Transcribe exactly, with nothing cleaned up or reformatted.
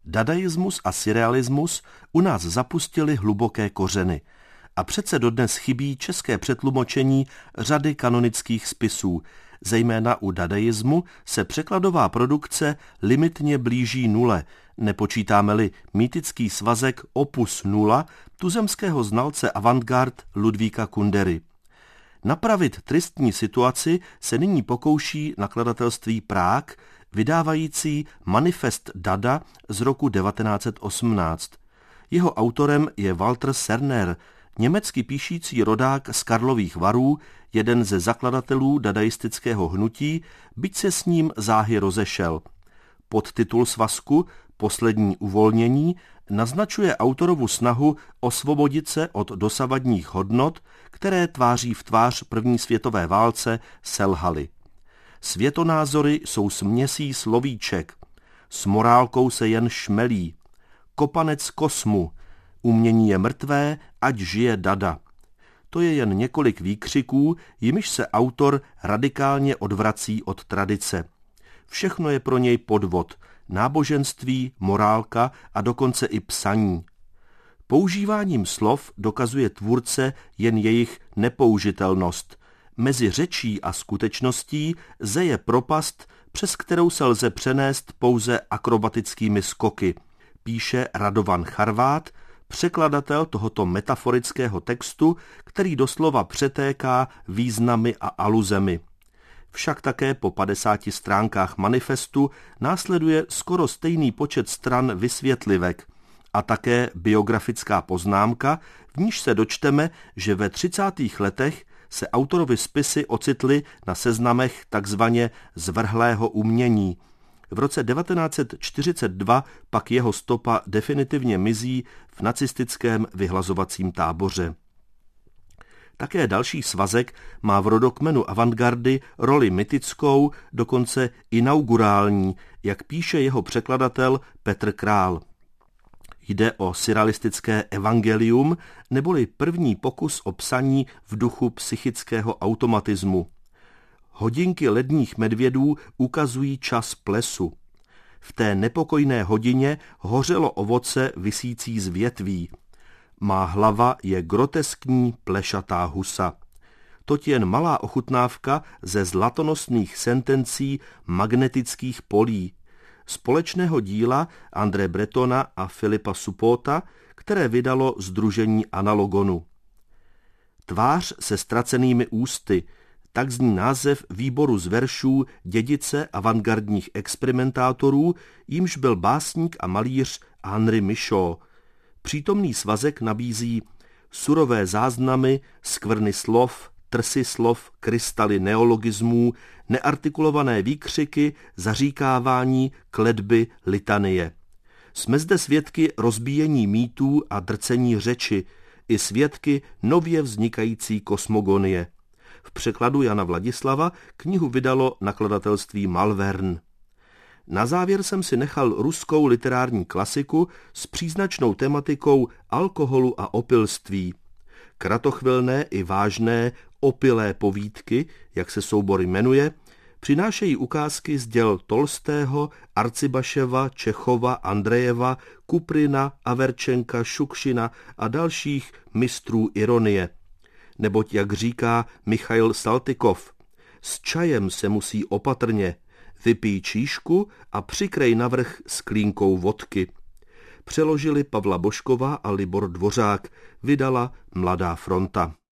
Dadaismus a surrealismus u nás zapustili hluboké kořeny. A přece dodnes chybí české přetlumočení řady kanonických spisů. Zejména u dadaismu se překladová produkce limitně blíží nule, nepočítáme-li mýtický svazek Opus nula tuzemského znalce avantgard Ludvíka Kundery. Napravit tristní situaci se nyní pokouší nakladatelství Práh, vydávající Manifest Dada z roku devatenáct set osmnáct. Jeho autorem je Walter Serner, německy píšící rodák z Karlových Varů, jeden ze zakladatelů dadaistického hnutí, byť se s ním záhy rozešel. Podtitul svazku Poslední uvolnění naznačuje autorovu snahu osvobodit se od dosavadních hodnot, které tváří v tvář první světové válce selhaly. Světonázory jsou směsí slovíček, s morálkou se jen šmelí, kopanec kosmu, umění je mrtvé, ať žije Dada. To je jen několik výkřiků, jimiž se autor radikálně odvrací od tradice. Všechno je pro něj podvod, náboženství, morálka a dokonce i psaní. Používáním slov dokazuje tvůrce jen jejich nepoužitelnost. Mezi řečí a skutečností zeje propast, přes kterou se lze přenést pouze akrobatickými skoky, píše Radovan Charvát, překladatel tohoto metaforického textu, který doslova přetéká významy a aluzemi. Však také po padesáti stránkách manifestu následuje skoro stejný počet stran vysvětlivek a také biografická poznámka, v níž se dočteme, že ve třicátých letech se autorovi spisy ocitly na seznamech takzvaně zvrhlého umění. V roce devatenáct set čtyřicet dva pak jeho stopa definitivně mizí v nacistickém vyhlazovacím táboře. Také další svazek má v rodokmenu avantgardy roli mytickou, dokonce inaugurální, jak píše jeho překladatel Petr Král. Jde o surrealistické evangelium, neboli první pokus o psaní v duchu psychického automatismu. Hodinky ledních medvědů ukazují čas plesu. V té nepokojné hodině hořelo ovoce visící z větví. Má hlava je groteskní plešatá husa. Toť jen malá ochutnávka ze zlatonosných sentencí magnetických polí, společného díla André Bretona a Filipa Suppota, které vydalo Sdružení Analogonu. Tvář se ztracenými ústy, tak zní název výboru z veršů dědice avantgardních experimentátorů, jímž byl básník a malíř Henri Michaud. Přítomný svazek nabízí surové záznamy, skvrny slov, trsy slov, krystaly neologismů, neartikulované výkřiky, zaříkávání, kletby, litanie. Jsme zde svědky rozbíjení mýtů a drcení řeči, i svědky nově vznikající kosmogonie. V překladu Jana Vladislava knihu vydalo nakladatelství Malvern. Na závěr jsem si nechal ruskou literární klasiku s příznačnou tematikou alkoholu a opilství. Kratochvilné i vážné opilé povídky, jak se soubor jmenuje, přinášejí ukázky z děl Tolstého, Arcibaševa, Čechova, Andrejeva, Kuprina, Averčenka, Šukšina a dalších mistrů ironie. Neboť, jak říká Michail Saltykov, s čajem se musí opatrně, vypij číšku a přikrej navrch sklínkou vodky. Přeložili Pavla Božková a Libor Dvořák, vydala Mladá fronta.